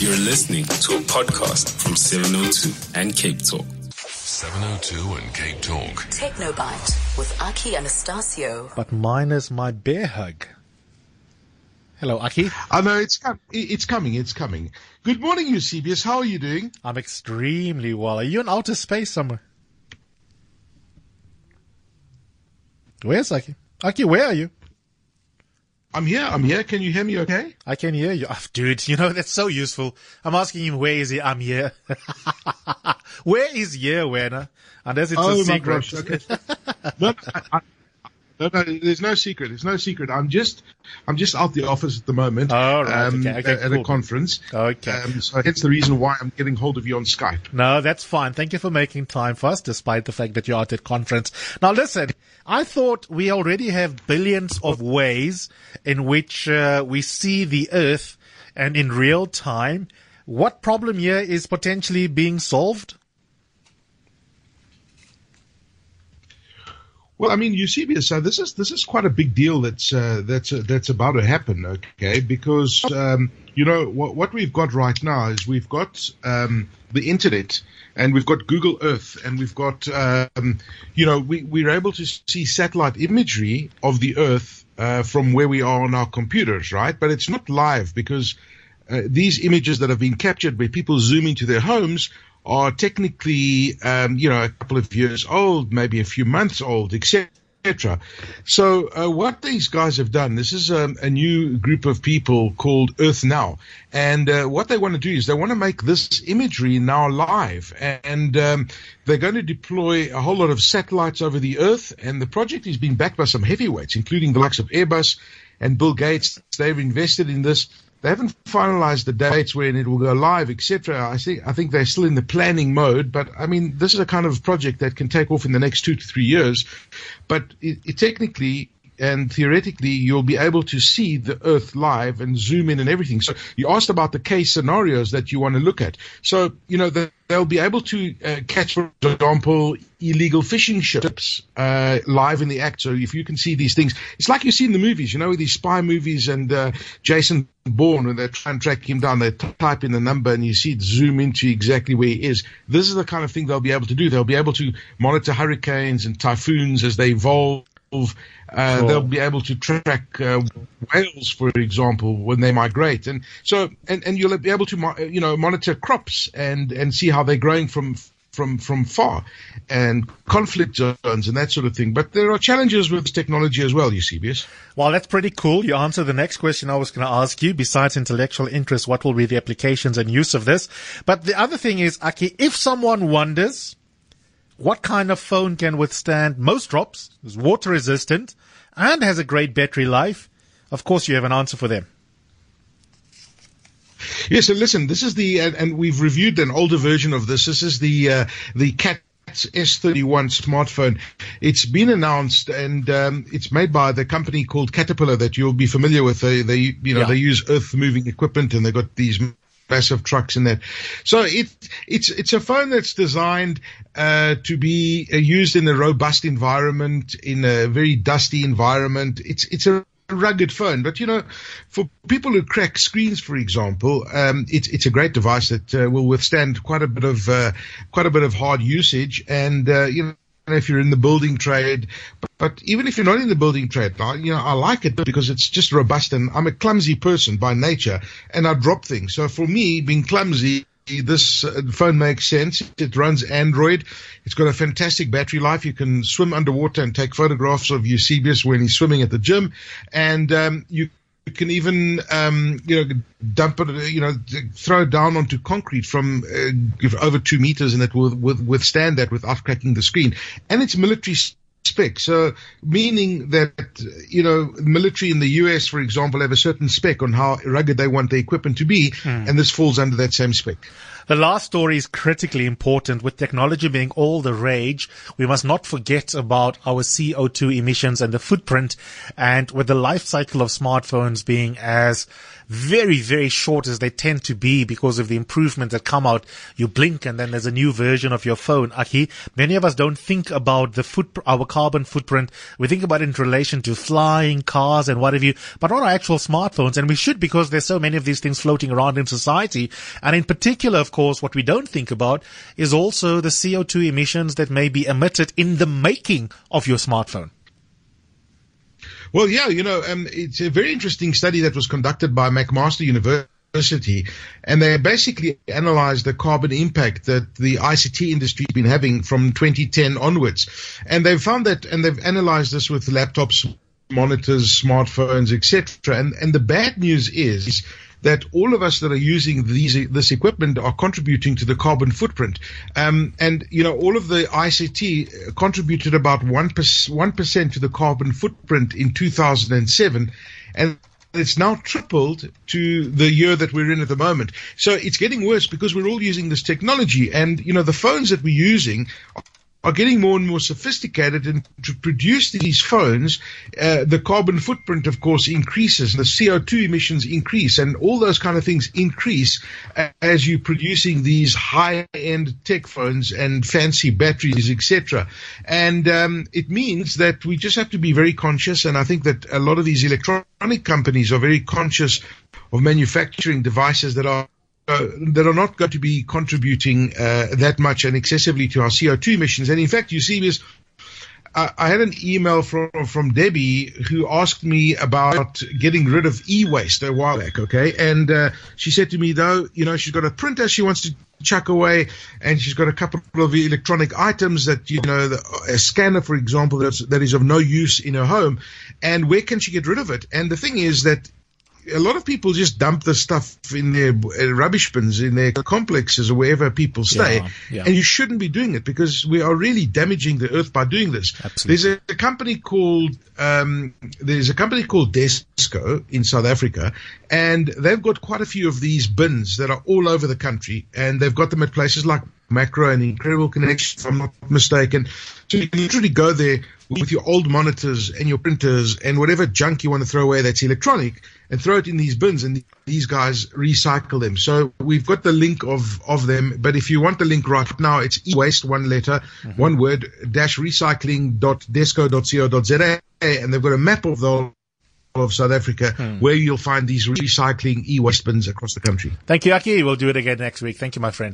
You're listening to a podcast from 702 and Cape Talk. 702 and Cape Talk. Technobite with Aki Anastasio. But mine is my bear hug. Hello, Aki. I know it's coming. Good morning, Eusebius. How are you doing? I'm extremely well. Are you in outer space somewhere? Where's Aki? Aki, where are you? I'm here. Can you hear me okay? I can hear you. Oh, dude, you know, that's so useful. I'm asking him, where is he? I'm here. Where is here, Werner? Unless it's a secret. Gosh, okay. No, there's no secret. There's no secret. I'm just out the office at the moment. Oh, right. Okay, at cool. a conference. Okay. So that's the reason why I'm getting hold of you on Skype. No, that's fine. Thank you for making time for us, despite the fact that you're out at conference. Now, listen, I thought we already have billions of ways in which we see the Earth and in real time. What problem here is potentially being solved? Well, I mean, Eusebius, this is quite a big deal that's about to happen, okay? Because what we've got right now is we've got the internet, and we've got Google Earth, and we've got we're able to see satellite imagery of the Earth from where we are on our computers, right? But it's not live because these images that have been captured by people zooming to their homes are technically, a couple of years old, maybe a few months old, etc. So what these guys have done, this is a new group of people called Earth Now. And what they want to do is they want to make this imagery now live. And they're going to deploy a whole lot of satellites over the Earth. And the project is being backed by some heavyweights, including the likes of Airbus and Bill Gates. They've invested in this. They haven't finalized the dates when it will go live, etc. I think they're still in the planning mode. But, I mean, this is a kind of project that can take off in the next 2 to 3 years. But it technically and theoretically, you'll be able to see the Earth live and zoom in and everything. So you asked about the case scenarios that you want to look at. So, they'll be able to catch, for example, illegal fishing ships live in the act. So if you can see these things, it's like you see in the movies, with these spy movies and Jason Bourne, when they try and track him down, they type in the number and you see it zoom into exactly where he is. This is the kind of thing they'll be able to do. They'll be able to monitor hurricanes and typhoons as they evolve. Cool. They'll be able to track whales, for example, when they migrate, and so and you'll be able to monitor crops and see how they're growing from far, and conflict zones and that sort of thing. But there are challenges with this technology as well, Eusebius. Well, that's pretty cool. You answered the next question I was going to ask you. Besides intellectual interest, what will be the applications and use of this? But the other thing is, Aki, if someone wonders what kind of phone can withstand most drops, is water resistant, and has a great battery life, of course you have an answer for them. Yes, so listen, this is and we've reviewed an older version of this. This is the CAT S31 smartphone. It's been announced, and it's made by the company called Caterpillar that you'll be familiar with. They use earth-moving equipment, and they've got these massive trucks in that. So it's a phone that's designed to be used in a robust environment, in a very dusty environment. It's a rugged phone, but for people who crack screens, for example, it's a great device that will withstand quite a bit of hard usage, and if you're in the building trade, but even if you're not in the building trade, I like it because it's just robust, and I'm a clumsy person by nature, and I drop things. So for me, being clumsy, this phone makes sense. It runs Android. It's got a fantastic battery life. You can swim underwater and take photographs of Eusebius when he's swimming at the gym, and you can even dump it, throw it down onto concrete from over 2 meters, and it will withstand that without cracking the screen. And it's military spec, so meaning that military in the US, for example, have a certain spec on how rugged they want the equipment to be, and this falls under that same spec. The last story is critically important. With technology being all the rage, we must not forget about our CO2 emissions and the footprint. And with the life cycle of smartphones being as very, very short as they tend to be because of the improvements that come out. You blink and then there's a new version of your phone, Aki. Many of us don't think about our carbon footprint. We think about it in relation to flying, cars and what have you, but not our actual smartphones. And we should, because there's so many of these things floating around in society. And in particular, of course, what we don't think about is also the CO2 emissions that may be emitted in the making of your smartphone. Well, yeah, it's a very interesting study that was conducted by McMaster University, and they basically analyzed the carbon impact that the ICT industry has been having from 2010 onwards. And they've found that, and they've analyzed this with laptops, monitors, smartphones, etc. And the bad news is that all of us that are using this equipment are contributing to the carbon footprint. And all of the ICT contributed about 1% to the carbon footprint in 2007. And it's now tripled to the year that we're in at the moment. So it's getting worse because we're all using this technology. And, the phones that we're using are getting more and more sophisticated, and to produce these phones, the carbon footprint, of course, increases, the CO2 emissions increase, and all those kind of things increase as you're producing these high-end tech phones and fancy batteries, etc. And it means that we just have to be very conscious, and I think that a lot of these electronic companies are very conscious of manufacturing devices that are not going to be contributing that much and excessively to our CO2 emissions. And in fact, you see this, I had an email from Debbie who asked me about getting rid of e-waste a while back, okay? And she said to me, though, she's got a printer she wants to chuck away, and she's got a couple of electronic items that, a scanner, for example, that is of no use in her home. And where can she get rid of it? And the thing is that a lot of people just dump the stuff in their rubbish bins, in their complexes or wherever people stay. Yeah. And you shouldn't be doing it because we are really damaging the earth by doing this. Absolutely. There's a company called Desco in South Africa, and they've got quite a few of these bins that are all over the country, and they've got them at places like Macro and Incredible Connection, if I'm not mistaken. So you can literally go there with your old monitors and your printers and whatever junk you want to throw away that's electronic, and throw it in these bins, and these guys recycle them. So we've got the link of them, but if you want the link right now, it's e-waste, one letter, one word, -recycling.desco.co.za, and they've got a map of the whole of South Africa where you'll find these recycling e-waste bins across the country. Thank you, Aki. We'll do it again next week. Thank you, my friend.